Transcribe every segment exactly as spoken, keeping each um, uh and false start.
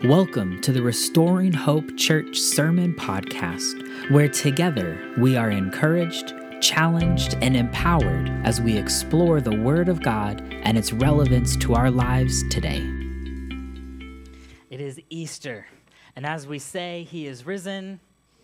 Welcome to the Restoring Hope Church Sermon Podcast, where together we are encouraged, challenged, and empowered as we explore the Word of God and its relevance to our lives today. It is Easter, and as we say, He is risen.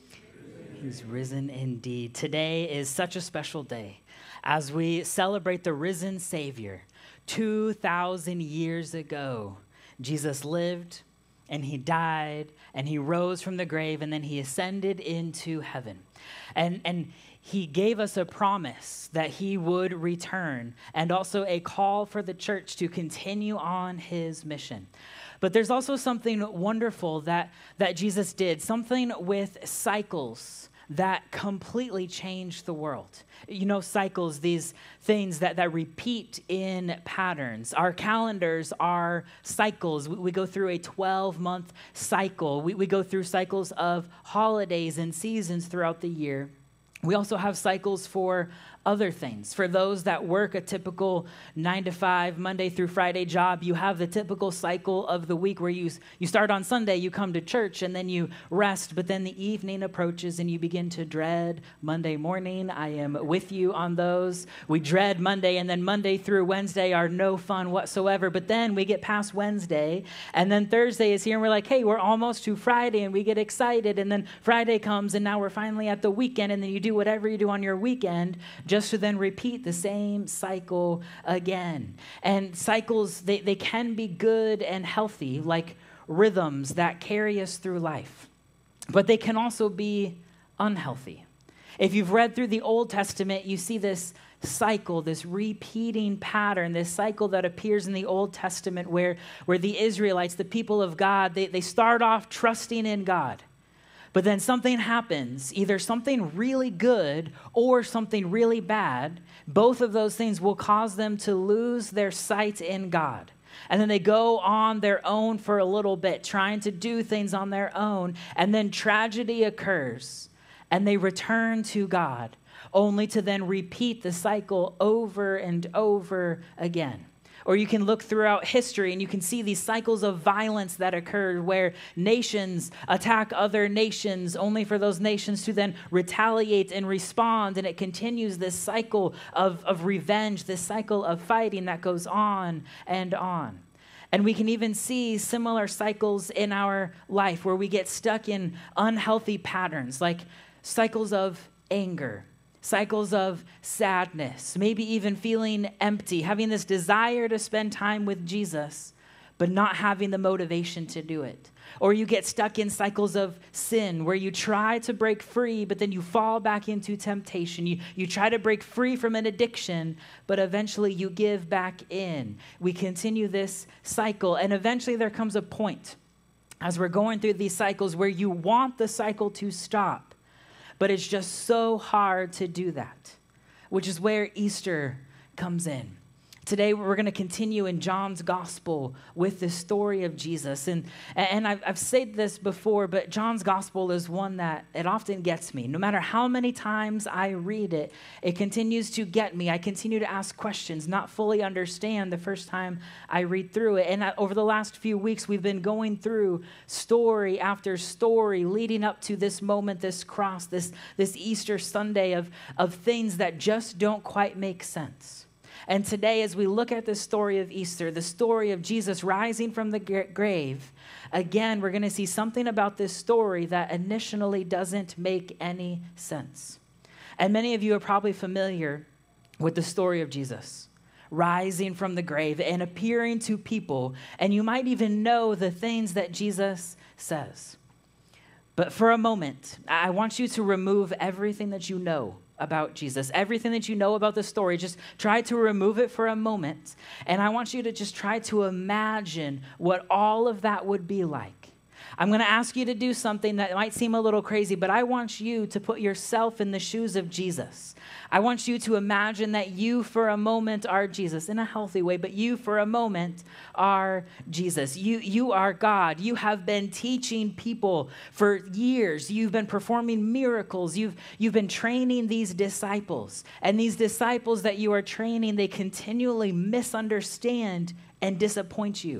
He's risen indeed. Today is such a special day as we celebrate the risen Savior. two thousand years ago, Jesus lived, and he died, and he rose from the grave, and then he ascended into heaven. And, and he gave us a promise that he would return, and also a call for the church to continue on his mission. But there's also something wonderful that, that Jesus did, something with cycles that completely changed the world. You know, cycles, these things that, that repeat in patterns. Our calendars are cycles. We, we go through a twelve-month cycle. We, we go through cycles of holidays and seasons throughout the year. We also have cycles for other things. For those that work a typical nine to five, Monday through Friday job, you have the typical cycle of the week where you, you start on Sunday, you come to church, and then you rest, but then the evening approaches and you begin to dread Monday morning. I am with you on those. We dread Monday, and then Monday through Wednesday are no fun whatsoever, but then we get past Wednesday, and then Thursday is here, and we're like, hey, we're almost to Friday, and we get excited, and then Friday comes, and now we're finally at the weekend, and then you do whatever you do on your weekend, just to then repeat the same cycle again. And cycles, they, they can be good and healthy, like rhythms that carry us through life. But they can also be unhealthy. If you've read through the Old Testament, you see this cycle, this repeating pattern, this cycle that appears in the Old Testament where, where the Israelites, the people of God, they, they start off trusting in God. But then something happens, either something really good or something really bad. Both of those things will cause them to lose their sight in God. And then they go on their own for a little bit, trying to do things on their own. And then tragedy occurs, and they return to God, only to then repeat the cycle over and over again. Or you can look throughout history and you can see these cycles of violence that occur where nations attack other nations only for those nations to then retaliate and respond. And it continues this cycle of, of revenge, this cycle of fighting that goes on and on. And we can even see similar cycles in our life where we get stuck in unhealthy patterns, like cycles of anger, cycles of sadness, maybe even feeling empty, having this desire to spend time with Jesus, but not having the motivation to do it. Or you get stuck in cycles of sin where you try to break free, but then you fall back into temptation. You, you try to break free from an addiction, but eventually you give back in. We continue this cycle, and eventually there comes a point as we're going through these cycles where you want the cycle to stop. But it's just so hard to do that, which is where Easter comes in. Today, we're going to continue in John's gospel with the story of Jesus. And, and I've, I've said this before, but John's gospel is one that it often gets me. No matter how many times I read it, it continues to get me. I continue to ask questions, not fully understand the first time I read through it. And I, over the last few weeks, we've been going through story after story leading up to this moment, this cross, this, this Easter Sunday of, of things that just don't quite make sense. And today, as we look at the story of Easter, the story of Jesus rising from the grave, again, we're going to see something about this story that initially doesn't make any sense. And many of you are probably familiar with the story of Jesus rising from the grave and appearing to people, and you might even know the things that Jesus says. But for a moment, I want you to remove everything that you know about Jesus, everything that you know about the story. Just try to remove it for a moment. And I want you to just try to imagine what all of that would be like. I'm going to ask you to do something that might seem a little crazy, but I want you to put yourself in the shoes of Jesus. I want you to imagine that you for a moment are Jesus in a healthy way, but you for a moment are Jesus. You, you are God. You have been teaching people for years. You've been performing miracles. You've, you've been training these disciples. And these disciples that you are training, they continually misunderstand and disappoint you.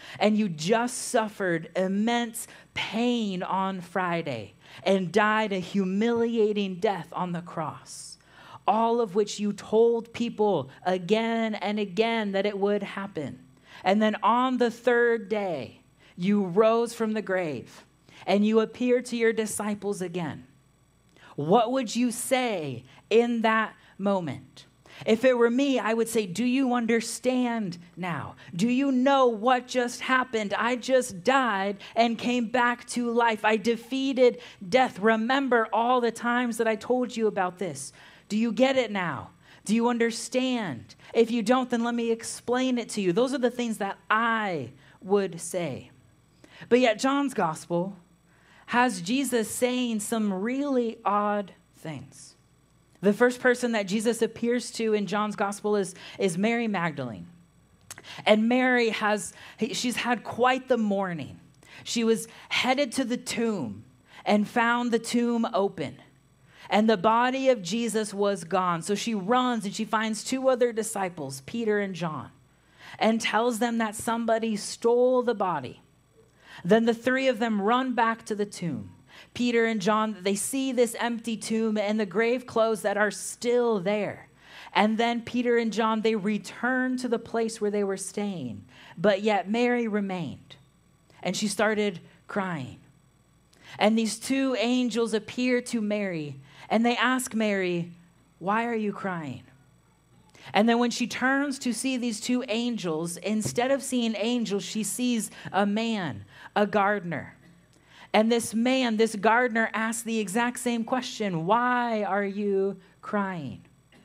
and you just suffered immense pain on Friday and died a humiliating death on the cross, all of which you told people again and again that it would happen. And then on the third day, you rose from the grave and you appeared to your disciples again. What would you say in that moment? If it were me, I would say, do you understand now? Do you know what just happened? I just died and came back to life. I defeated death. Remember all the times that I told you about this. Do you get it now? Do you understand? If you don't, then let me explain it to you. Those are the things that I would say. But yet John's gospel has Jesus saying some really odd things. The first person that Jesus appears to in John's gospel is, is Mary Magdalene. And Mary has, she's had quite the morning. She was headed to the tomb and found the tomb open. And the body of Jesus was gone. So she runs and she finds two other disciples, Peter and John, and tells them that somebody stole the body. Then the three of them run back to the tomb. Peter and John, they see this empty tomb and the grave clothes that are still there. And then Peter and John, they return to the place where they were staying. But yet Mary remained. And she started crying. And these two angels appear to Mary. And they ask Mary, why are you crying? And then when she turns to see these two angels, instead of seeing angels, she sees a man, a gardener. And this man, this gardener, asks the exact same question, why are you crying?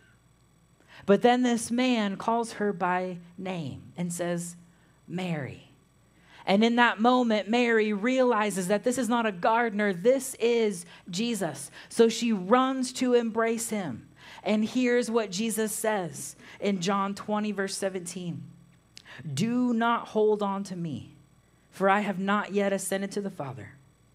But then this man calls her by name and says, Mary. And in that moment, Mary realizes that this is not a gardener, this is Jesus. So she runs to embrace him. And here's what Jesus says in John twenty, verse seventeen. Do not hold on to me, for I have not yet ascended to the Father.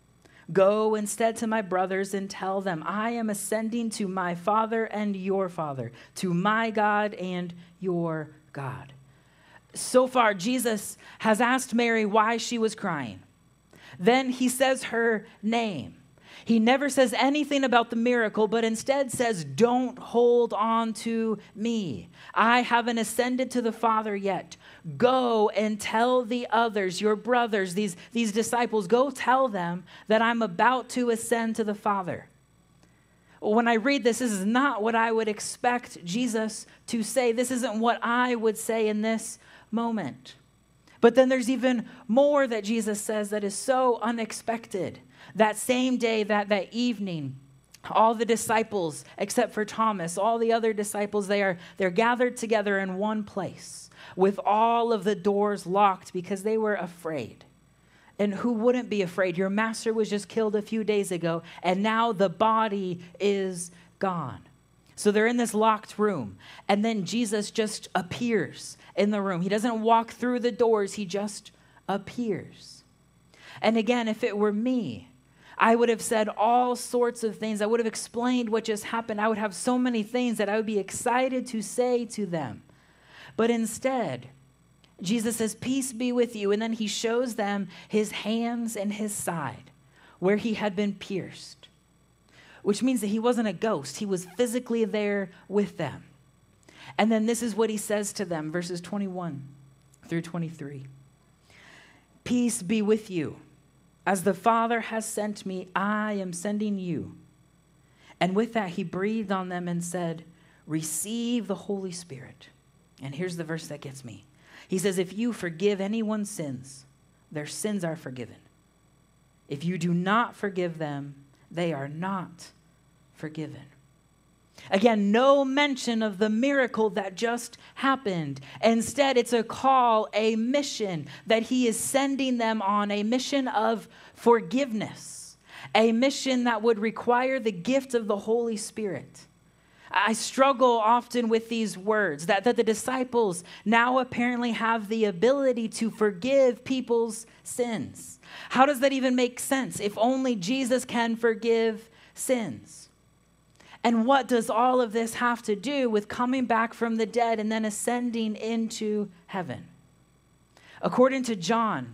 Go instead to my brothers and tell them, I am ascending to my Father and your Father, to my God and your God. So far, Jesus has asked Mary why she was crying. Then he says her name. He never says anything about the miracle, but instead says, don't hold on to me. I haven't ascended to the Father yet. Go and tell the others, your brothers, these, these disciples, go tell them that I'm about to ascend to the Father. When I read this, this is not what I would expect Jesus to say. This isn't what I would say in this moment. But then there's even more that Jesus says that is so unexpected. That same day, that, that evening, all the disciples, except for Thomas, all the other disciples, they are, they're gathered together in one place with all of the doors locked because they were afraid. And who wouldn't be afraid? Your master was just killed a few days ago, and now the body is gone. So they're in this locked room, and then Jesus just appears in the room. He doesn't walk through the doors, he just appears. And again, if it were me, I would have said all sorts of things. I would have explained what just happened. I would have so many things that I would be excited to say to them. But instead, Jesus says, peace be with you. And then he shows them his hands and his side where he had been pierced, which means that he wasn't a ghost. He was physically there with them. And then this is what he says to them, verses twenty-one through twenty-three. Peace be with you. As the Father has sent me, I am sending you. And with that, he breathed on them and said, receive the Holy Spirit. And here's the verse that gets me. He says, if you forgive anyone's sins, their sins are forgiven. If you do not forgive them, they are not forgiven. Again, no mention of the miracle that just happened. Instead, it's a call, a mission that he is sending them on, a mission of forgiveness, a mission that would require the gift of the Holy Spirit. I struggle often with these words, that, that the disciples now apparently have the ability to forgive people's sins. How does that even make sense if only Jesus can forgive sins? And what does all of this have to do with coming back from the dead and then ascending into heaven? According to John,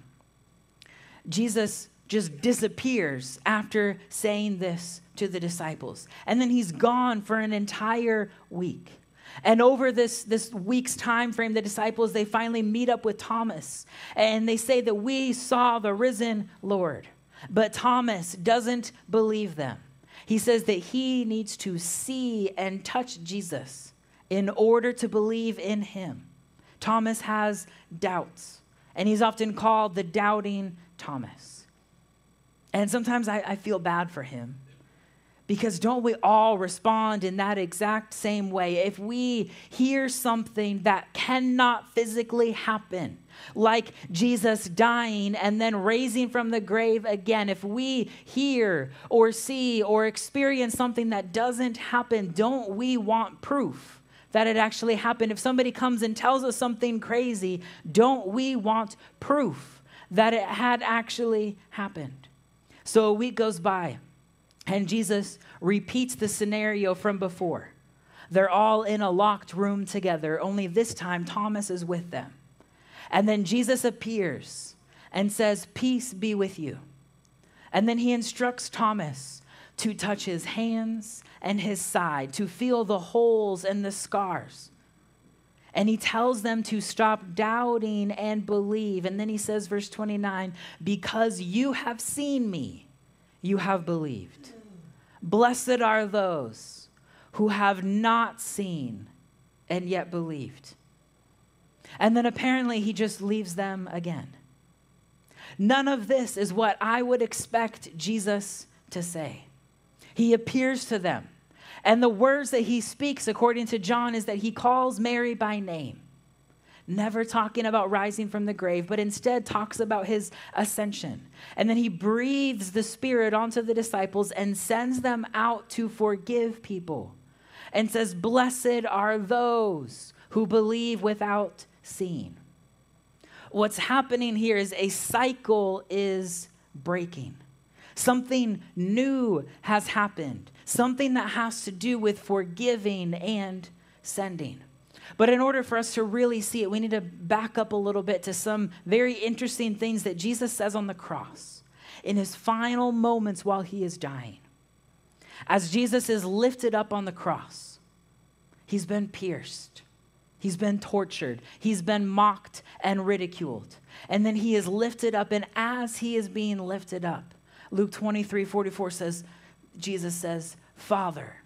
Jesus just disappears after saying this to the disciples. And then he's gone for an entire week. And over this, this week's time frame, the disciples, they finally meet up with Thomas. And they say that we saw the risen Lord. But Thomas doesn't believe them. He says that he needs to see and touch Jesus in order to believe in him. Thomas has doubts. And he's often called the doubting Thomas. And sometimes I, I feel bad for him. Because don't we all respond in that exact same way? If we hear something that cannot physically happen, like Jesus dying and then raising from the grave again, if we hear or see or experience something that doesn't happen, don't we want proof that it actually happened? If somebody comes and tells us something crazy, don't we want proof that it had actually happened? So a week goes by. And Jesus repeats the scenario from before. They're all in a locked room together, only this time Thomas is with them. And then Jesus appears and says, "Peace be with you." And then he instructs Thomas to touch his hands and his side, to feel the holes and the scars. And he tells them to stop doubting and believe. And then he says, verse twenty-nine, "Because you have seen me, you have believed. Blessed are those who have not seen and yet believed." And then apparently he just leaves them again. None of this is what I would expect Jesus to say. He appears to them. And the words that he speaks, according to John, is that he calls Mary by name. Never talking about rising from the grave, but instead talks about his ascension. And then he breathes the Spirit onto the disciples and sends them out to forgive people. And says, "Blessed are those who believe without seeing." What's happening here is a cycle is breaking. Something new has happened. Something that has to do with forgiving and sending. But in order for us to really see it, we need to back up a little bit to some very interesting things that Jesus says on the cross in his final moments while he is dying. As Jesus is lifted up on the cross, he's been pierced. He's been tortured. He's been mocked and ridiculed. And then he is lifted up. And as he is being lifted up, Luke twenty-three forty-four says, Jesus says, "Father,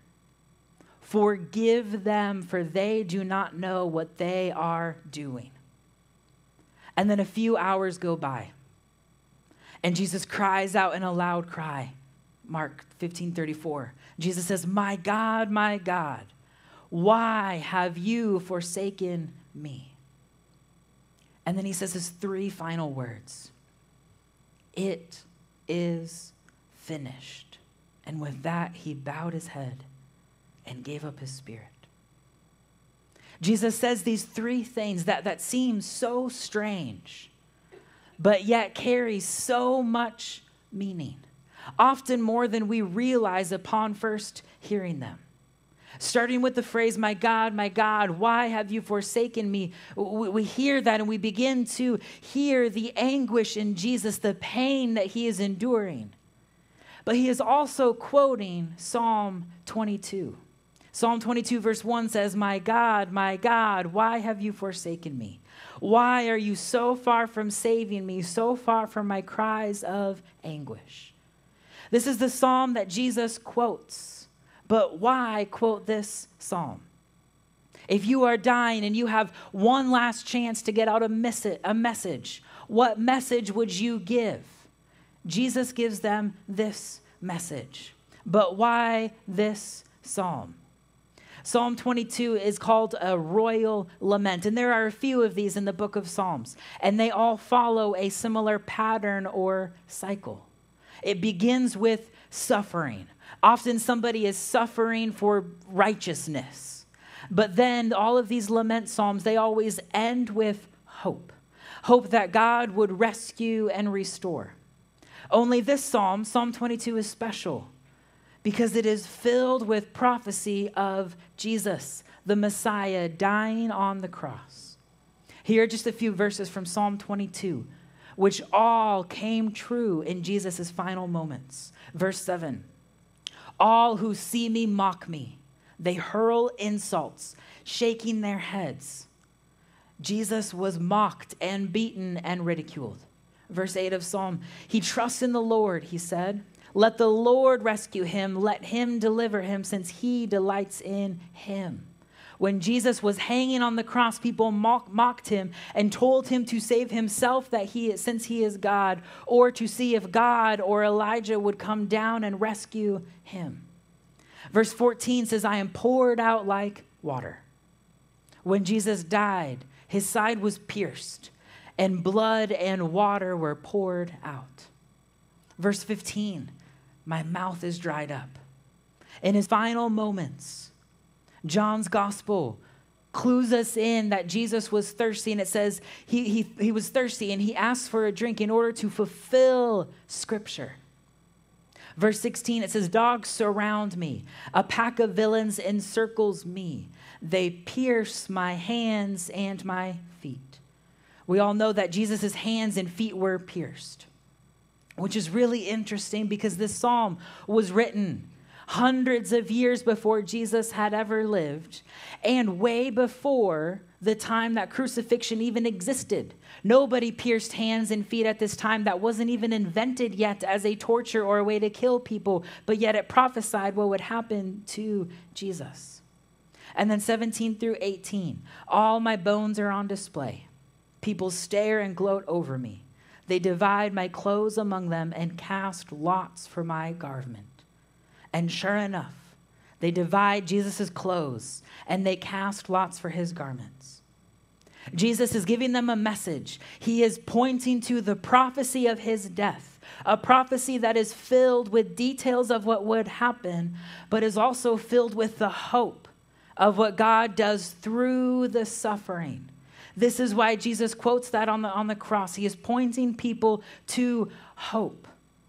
forgive them, for they do not know what they are doing." And then a few hours go by. And Jesus cries out in a loud cry. Mark fifteen thirty-four. Jesus says, "My God, my God, why have you forsaken me?" And then he says his three final words. "It is finished." And with that, he bowed his head and gave up his spirit. Jesus says these three things that, that seem so strange, but yet carry so much meaning, often more than we realize upon first hearing them. Starting with the phrase, "My God, my God, why have you forsaken me?" We, we hear that and we begin to hear the anguish in Jesus, the pain that he is enduring. But he is also quoting Psalm twenty-two. Psalm twenty-two verse one says, "My God, my God, why have you forsaken me? Why are you so far from saving me, so far from my cries of anguish?" This is the psalm that Jesus quotes. But why quote this psalm? If you are dying and you have one last chance to get out a message, what message would you give? Jesus gives them this message. But why this psalm? Psalm twenty-two is called a royal lament, and there are a few of these in the book of Psalms, and they all follow a similar pattern or cycle. It begins with suffering. Often somebody is suffering for righteousness, but then all of these lament psalms, they always end with hope. Hope that God would rescue and restore. Only this psalm, Psalm twenty-two, is special because it is filled with prophecy of Jesus, the Messiah, dying on the cross. Here are just a few verses from Psalm twenty-two, which all came true in Jesus' final moments. Verse seven, all who see me mock me. They hurl insults, shaking their heads. Jesus was mocked and beaten and ridiculed. Verse eight of Psalm, he trusts in the Lord, he said. Let the Lord rescue him. Let him deliver him, since he delights in him. When Jesus was hanging on the cross, people mock, mocked him and told him to save himself, that he, since he is God, or to see if God or Elijah would come down and rescue him. Verse fourteen says, I am poured out like water. When Jesus died, his side was pierced, and blood and water were poured out. Verse fifteen, my mouth is dried up. In his final moments, John's gospel clues us in that Jesus was thirsty, and it says he, he, he was thirsty and he asked for a drink in order to fulfill scripture. Verse sixteen, it says, dogs surround me. A pack of villains encircles me. They pierce my hands and my feet. We all know that Jesus' hands and feet were pierced, which is really interesting because this psalm was written hundreds of years before Jesus had ever lived, and way before the time that crucifixion even existed. Nobody pierced hands and feet at this time. That wasn't even invented yet as a torture or a way to kill people, but yet it prophesied what would happen to Jesus. And then seventeen through eighteen, all my bones are on display. People stare and gloat over me. They divide my clothes among them and cast lots for my garment. And sure enough, they divide Jesus' clothes and they cast lots for his garments. Jesus is giving them a message. He is pointing to the prophecy of his death, a prophecy that is filled with details of what would happen, but is also filled with the hope of what God does through the suffering. This is why Jesus quotes that on the, on the cross. He is pointing people to hope.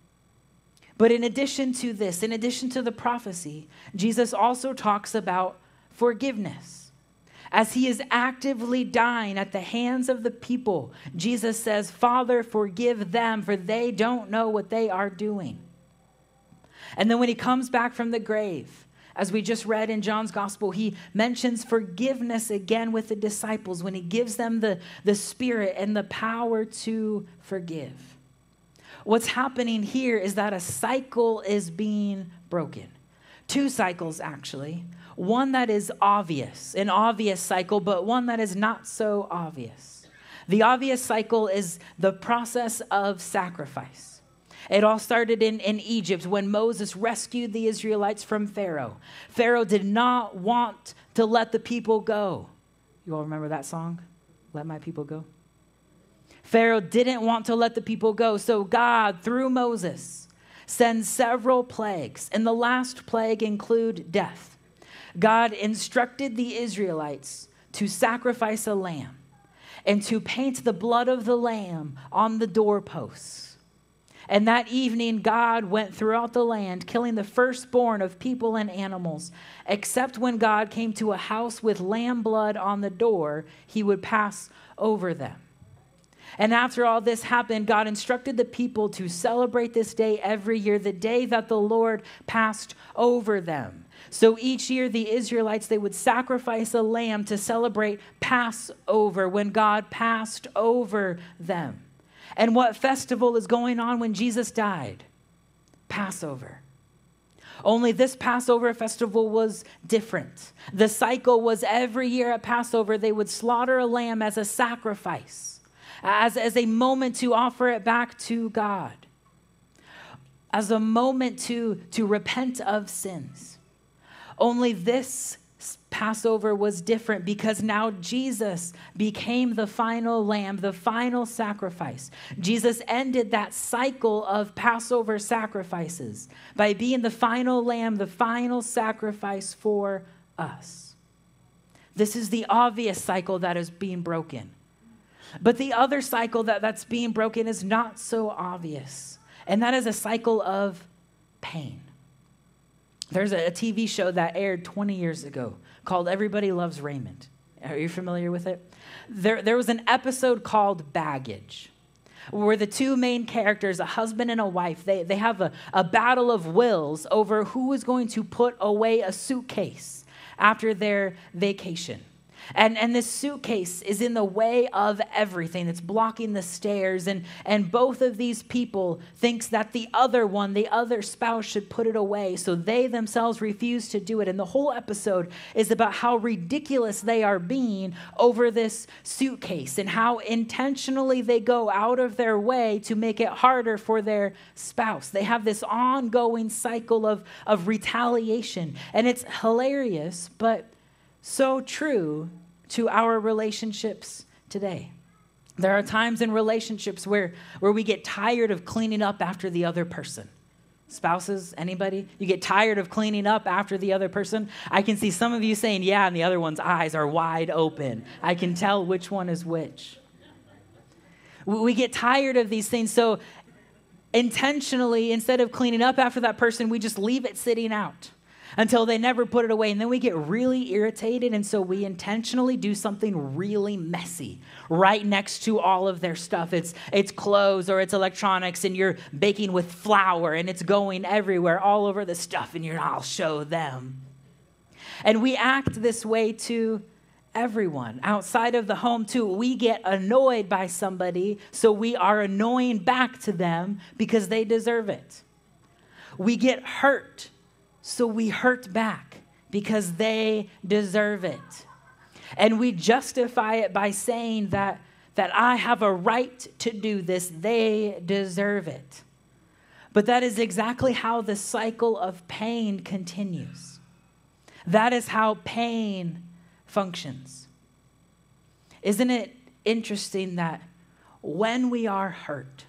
But in addition to this, in addition to the prophecy, Jesus also talks about forgiveness. As he is actively dying at the hands of the people, Jesus says, Father, forgive them, for they don't know what they are doing. And then when he comes back from the grave, as we just read in John's gospel, he mentions forgiveness again with the disciples when he gives them the, the Spirit and the power to forgive. What's happening here is that a cycle is being broken. Two cycles, actually. One that is obvious, an obvious cycle, but one that is not so obvious. The obvious cycle is the process of sacrifice. It all started in, in Egypt when Moses rescued the Israelites from Pharaoh. Pharaoh did not want to let the people go. You all remember that song? Let my people go? Pharaoh didn't want to let the people go, so God, through Moses, sends several plagues, and the last plague include death. God instructed the Israelites to sacrifice a lamb and to paint the blood of the lamb on the doorposts. And that evening, God went throughout the land, killing the firstborn of people and animals, except when God came to a house with lamb blood on the door, he would pass over them. And after all this happened, God instructed the people to celebrate this day every year, the day that the Lord passed over them. So each year, the Israelites, they would sacrifice a lamb to celebrate Passover, when God passed over them. And what festival is going on when Jesus died? Passover. Only this Passover festival was different. The cycle was every year at Passover, they would slaughter a lamb as a sacrifice, as, as a moment to offer it back to God, as a moment to, to repent of sins. Only this Passover was different because now Jesus became the final lamb, the final sacrifice. Jesus ended that cycle of Passover sacrifices by being the final lamb, the final sacrifice for us. This is the obvious cycle that is being broken. But the other cycle that, that's being broken is not so obvious, and that is a cycle of pain. There's a, a T V show that aired twenty years ago called Everybody Loves Raymond. Are you familiar with it? There, there was an episode called Baggage, where the two main characters, a husband and a wife, they, they have a, a battle of wills over who is going to put away a suitcase after their vacation. And, and this suitcase is in the way of everything. It's blocking the stairs. And, and both of these people thinks that the other one, the other spouse, should put it away. So they themselves refuse to do it. And the whole episode is about how ridiculous they are being over this suitcase and how intentionally they go out of their way to make it harder for their spouse. They have this ongoing cycle of, of retaliation. And it's hilarious, but so true to our relationships today. There are times in relationships where, where we get tired of cleaning up after the other person. Spouses, anybody? You get tired of cleaning up after the other person? I can see some of you saying, yeah, and the other one's eyes are wide open. I can tell which one is which. We get tired of these things, so intentionally, instead of cleaning up after that person, we just leave it sitting out until they never put it away. And then we get really irritated, and so we intentionally do something really messy right next to all of their stuff. It's it's clothes or it's electronics, and you're baking with flour, and it's going everywhere, all over the stuff, and you're, I'll show them. And we act this way to everyone. Outside of the home, too, we get annoyed by somebody, so we are annoying back to them because they deserve it. We get hurt, so we hurt back because they deserve it. And we justify it by saying that, that I have a right to do this. They deserve it. But that is exactly how the cycle of pain continues. That is how pain functions. Isn't it interesting that when we are hurt,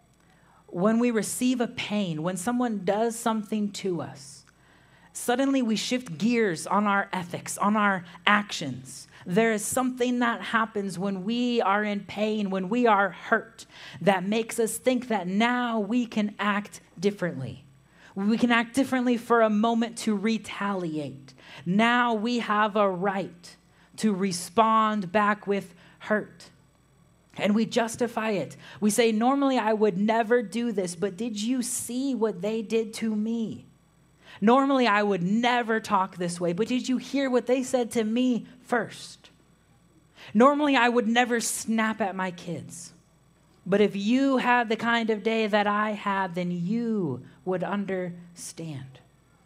when we receive a pain, when someone does something to us, suddenly we shift gears on our ethics, on our actions. There is something that happens when we are in pain, when we are hurt, that makes us think that now we can act differently. We can act differently for a moment to retaliate. Now we have a right to respond back with hurt. And we justify it. We say, normally I would never do this, but did you see what they did to me? Normally, I would never talk this way, but did you hear what they said to me first? Normally, I would never snap at my kids, but if you had the kind of day that I had, then you would understand.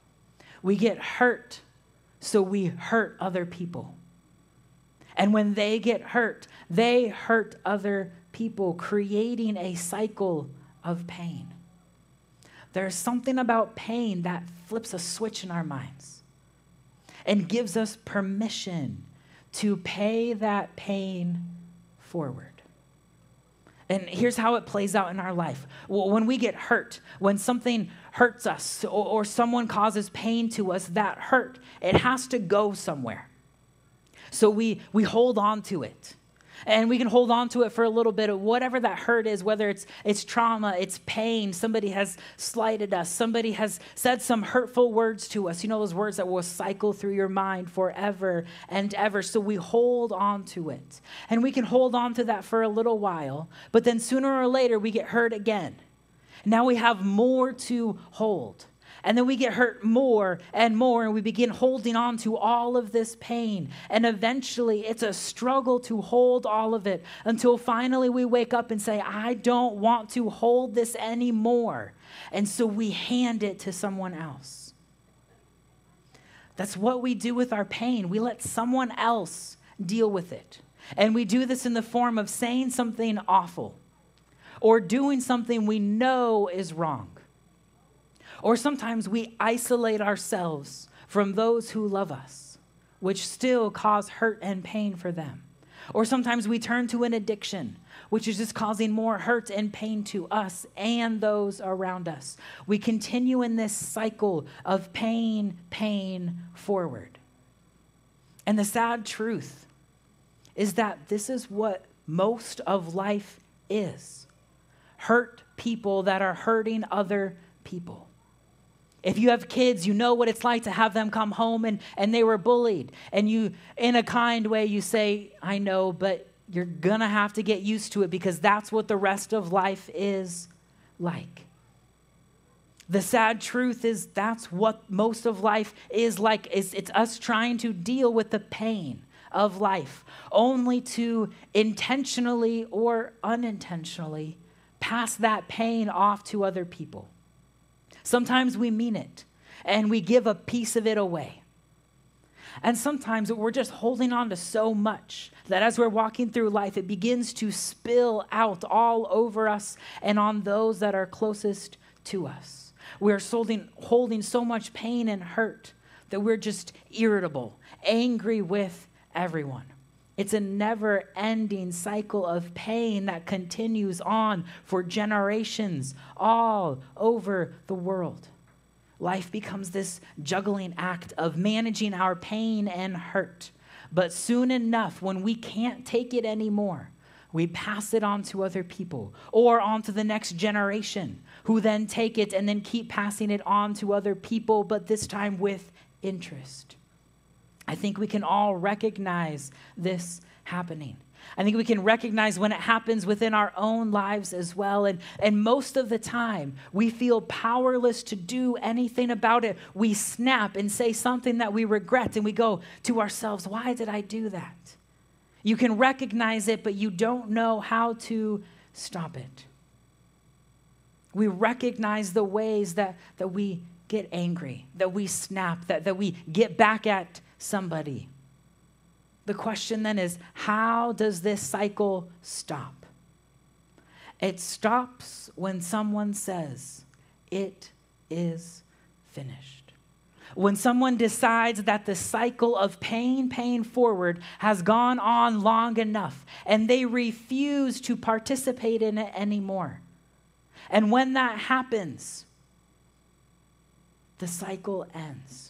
We get hurt, so we hurt other people. And when they get hurt, they hurt other people, creating a cycle of pain. There's something about pain that flips a switch in our minds and gives us permission to pay that pain forward. And here's how it plays out in our life. When we get hurt, when something hurts us or, or someone causes pain to us, that hurt, it has to go somewhere. So we, we hold on to it. And we can hold on to it for a little bit of whatever that hurt is, whether it's it's trauma, it's pain, somebody has slighted us, somebody has said some hurtful words to us. You know, those words that will cycle through your mind forever and ever. So we hold on to it. And we can hold on to that for a little while, but then sooner or later we get hurt again. Now we have more to hold. And then we get hurt more and more, and we begin holding on to all of this pain. And eventually, it's a struggle to hold all of it until finally we wake up and say, I don't want to hold this anymore. And so we hand it to someone else. That's what we do with our pain. We let someone else deal with it. And we do this in the form of saying something awful or doing something we know is wrong. Or sometimes we isolate ourselves from those who love us, which still cause hurt and pain for them. Or sometimes we turn to an addiction, which is just causing more hurt and pain to us and those around us. We continue in this cycle of pain, pain forward. And the sad truth is that this is what most of life is. Hurt people that are hurting other people. If you have kids, you know what it's like to have them come home and, and they were bullied. And you, in a kind way, you say, I know, but you're going to have to get used to it because that's what the rest of life is like. The sad truth is that's what most of life is like. Is it's us trying to deal with the pain of life, only to intentionally or unintentionally pass that pain off to other people. Sometimes we mean it, and we give a piece of it away. And sometimes we're just holding on to so much that as we're walking through life, it begins to spill out all over us and on those that are closest to us. We're holding, holding so much pain and hurt that we're just irritable, angry with everyone. It's a never-ending cycle of pain that continues on for generations all over the world. Life becomes this juggling act of managing our pain and hurt. But soon enough, when we can't take it anymore, we pass it on to other people or on to the next generation, who then take it and then keep passing it on to other people, but this time with interest. I think we can all recognize this happening. I think we can recognize when it happens within our own lives as well. And, and most of the time, we feel powerless to do anything about it. We snap and say something that we regret, and we go to ourselves, why did I do that? You can recognize it, but you don't know how to stop it. We recognize the ways that, that we get angry, that we snap, that, that we get back at somebody. The question then is, how does this cycle stop? It stops when someone says, it is finished. When someone decides that the cycle of pain, pain forward has gone on long enough, and they refuse to participate in it anymore. And when that happens, the cycle ends.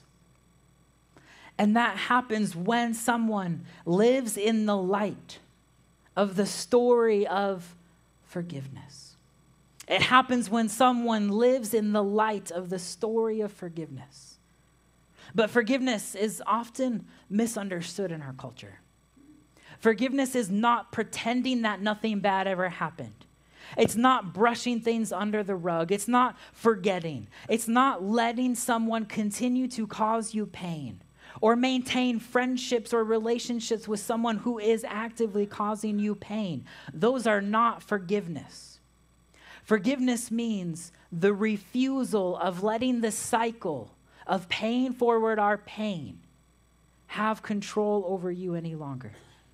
And that happens when someone lives in the light of the story of forgiveness. It happens when someone lives in the light of the story of forgiveness. But forgiveness is often misunderstood in our culture. Forgiveness is not pretending that nothing bad ever happened. It's not brushing things under the rug. It's not forgetting. It's not letting someone continue to cause you pain or maintain friendships or relationships with someone who is actively causing you pain. Those are not forgiveness. Forgiveness means the refusal of letting the cycle of paying forward our pain have control over you any longer.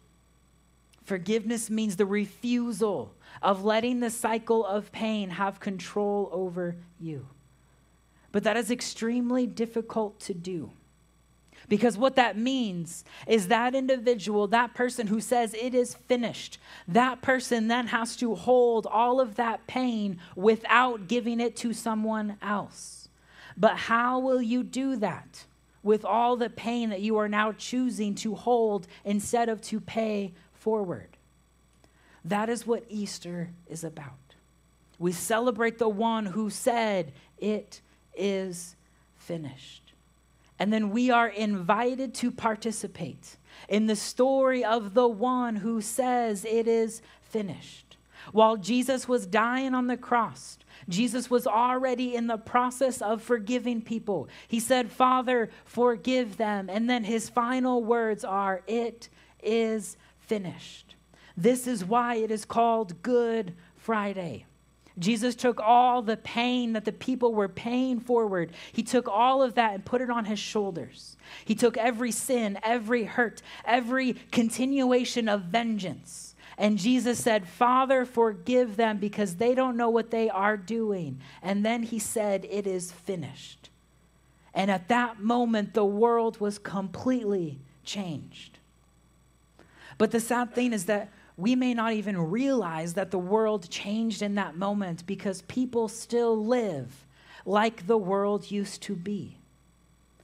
Forgiveness means the refusal of letting the cycle of pain have control over you. But that is extremely difficult to do. Because what that means is that individual, that person who says it is finished, that person then has to hold all of that pain without giving it to someone else. But how will you do that with all the pain that you are now choosing to hold instead of to pay forward? That is what Easter is about. We celebrate the one who said it is finished. And then we are invited to participate in the story of the one who says it is finished. While Jesus was dying on the cross, Jesus was already in the process of forgiving people. He said, Father, forgive them. And then his final words are, it is finished. This is why it is called Good Friday. Jesus took all the pain that the people were paying forward. He took all of that and put it on his shoulders. He took every sin, every hurt, every continuation of vengeance. And Jesus said, Father, forgive them because they don't know what they are doing. And then he said, it is finished. And at that moment, the world was completely changed. But the sad thing is that we may not even realize that the world changed in that moment because people still live like the world used to be.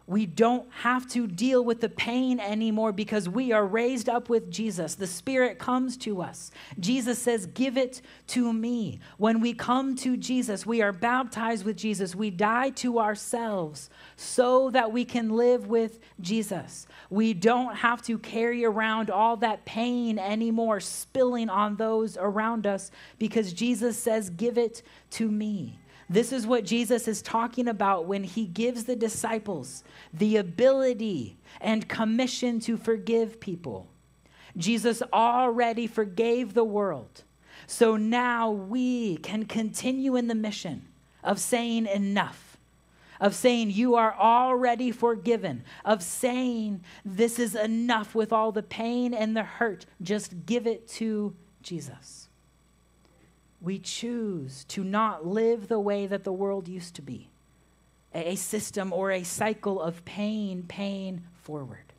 We don't have to deal with the pain anymore because we are raised up with Jesus. The Spirit comes to us. Jesus says, give it to me. When we come to Jesus, we are baptized with Jesus. We die to ourselves so that we can live with Jesus. We don't have to carry around all that pain anymore, spilling on those around us, because Jesus says, give it to me. This is what Jesus is talking about when he gives the disciples the ability and commission to forgive people. Jesus already forgave the world. So now we can continue in the mission of saying enough, of saying you are already forgiven, of saying this is enough with all the pain and the hurt. Just give it to Jesus. We choose to not live the way that the world used to be, a system or a cycle of pain, pain forward.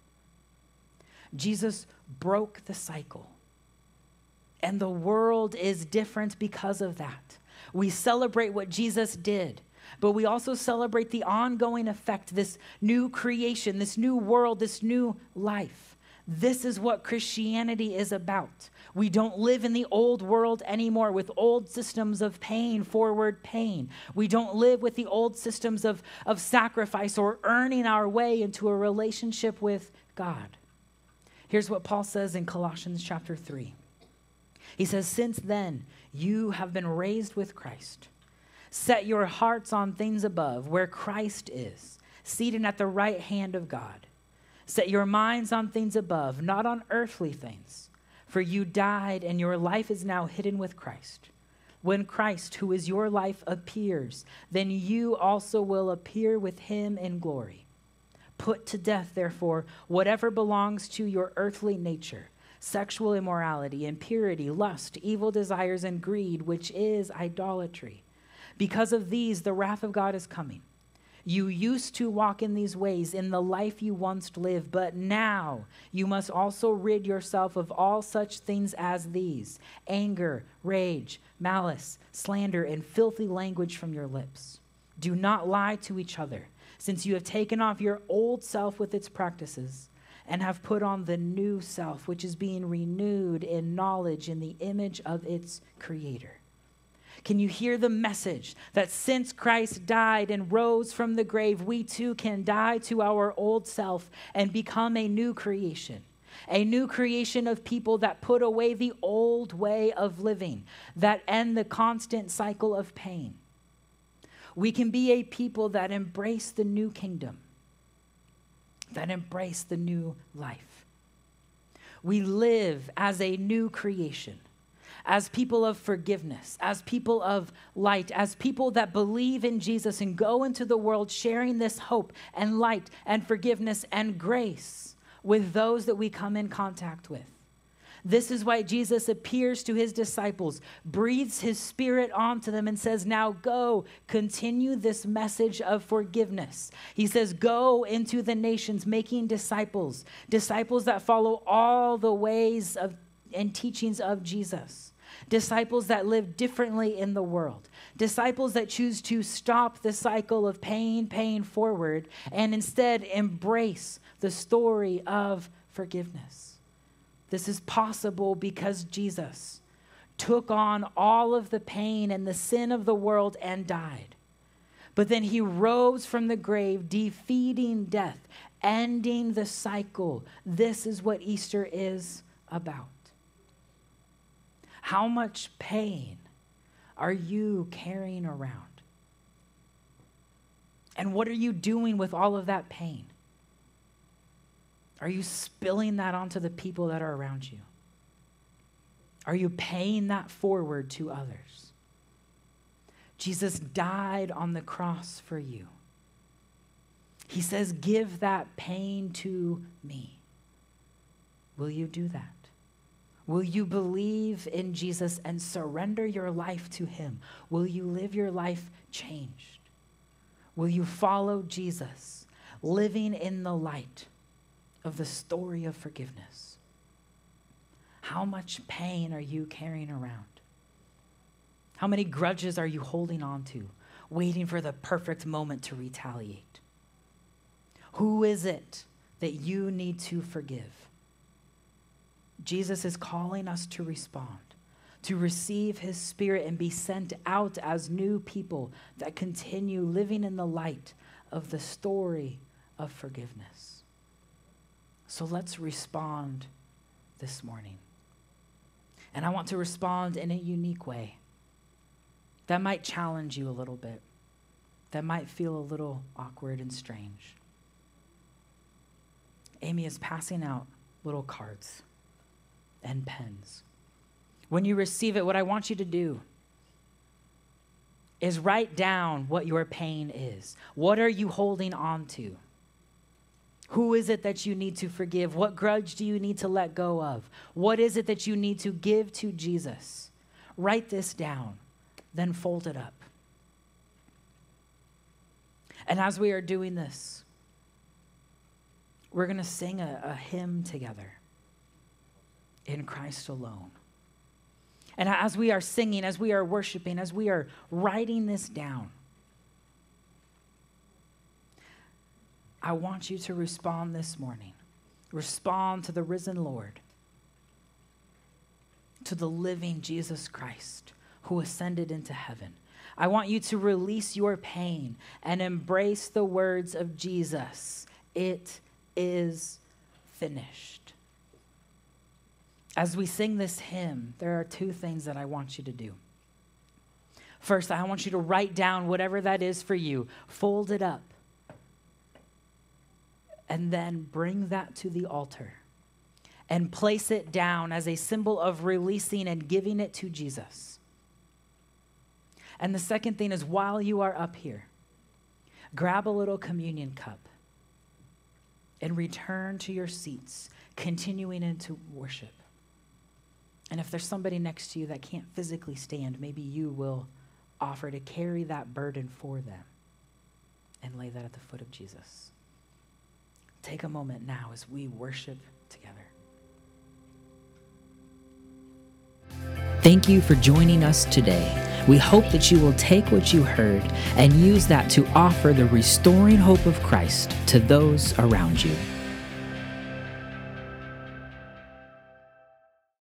Jesus broke the cycle, and the world is different because of that. We celebrate what Jesus did, but we also celebrate the ongoing effect, this new creation, this new world, this new life. This is what Christianity is about. We don't live in the old world anymore with old systems of pain, forward pain. We don't live with the old systems of, of sacrifice or earning our way into a relationship with God. Here's what Paul says in Colossians chapter three. He says, since then you have been raised with Christ. Set your hearts on things above, where Christ is, seated at the right hand of God. Set your minds on things above, not on earthly things. For you died, and your life is now hidden with Christ. When Christ, who is your life, appears, then you also will appear with him in glory. Put to death, therefore, whatever belongs to your earthly nature: sexual immorality, impurity, lust, evil desires, and greed, which is idolatry. Because of these, the wrath of God is coming. You used to walk in these ways in the life you once lived, but now you must also rid yourself of all such things as these: anger, rage, malice, slander, and filthy language from your lips. Do not lie to each other, since you have taken off your old self with its practices and have put on the new self, which is being renewed in knowledge in the image of its creator. Can you hear the message that since Christ died and rose from the grave, we too can die to our old self and become a new creation? A new creation of people that put away the old way of living, that end the constant cycle of pain. We can be a people that embrace the new kingdom, that embrace the new life. We live as a new creation, as people of forgiveness, as people of light, as people that believe in Jesus and go into the world sharing this hope and light and forgiveness and grace with those that we come in contact with. This is why Jesus appears to his disciples, breathes his Spirit onto them, and says, now go, continue this message of forgiveness. He says, go into the nations, making disciples, disciples that follow all the ways of and teachings of Jesus. Disciples that live differently in the world. Disciples that choose to stop the cycle of pain, pain forward, and instead embrace the story of forgiveness. This is possible because Jesus took on all of the pain and the sin of the world and died. But then he rose from the grave, defeating death, ending the cycle. This is what Easter is about. How much pain are you carrying around? And what are you doing with all of that pain? Are you spilling that onto the people that are around you? Are you paying that forward to others? Jesus died on the cross for you. He says, give that pain to me. Will you do that? Will you believe in Jesus and surrender your life to him? Will you live your life changed? Will you follow Jesus, living in the light of the story of forgiveness? How much pain are you carrying around? How many grudges are you holding on to, waiting for the perfect moment to retaliate? Who is it that you need to forgive? Jesus is calling us to respond, to receive his Spirit and be sent out as new people that continue living in the light of the story of forgiveness. So let's respond this morning. And I want to respond in a unique way that might challenge you a little bit, that might feel a little awkward and strange. Amy is passing out little cards and pens. When you receive it, what I want you to do is write down what your pain is. What are you holding on to? Who is it that you need to forgive? What grudge do you need to let go of? What is it that you need to give to Jesus? Write this down, then fold it up. And as we are doing this, we're going to sing a, a hymn together, In Christ Alone. And as we are singing, as we are worshiping, as we are writing this down, I want you to respond this morning. Respond to the risen Lord, to the living Jesus Christ who ascended into heaven. I want you to release your pain and embrace the words of Jesus. It is finished. As we sing this hymn, there are two things that I want you to do. First, I want you to write down whatever that is for you, fold it up, and then bring that to the altar and place it down as a symbol of releasing and giving it to Jesus. And the second thing is, while you are up here, grab a little communion cup and return to your seats, continuing into worship. And if there's somebody next to you that can't physically stand, maybe you will offer to carry that burden for them and lay that at the foot of Jesus. Take a moment now as we worship together. Thank you for joining us today. We hope that you will take what you heard and use that to offer the restoring hope of Christ to those around you.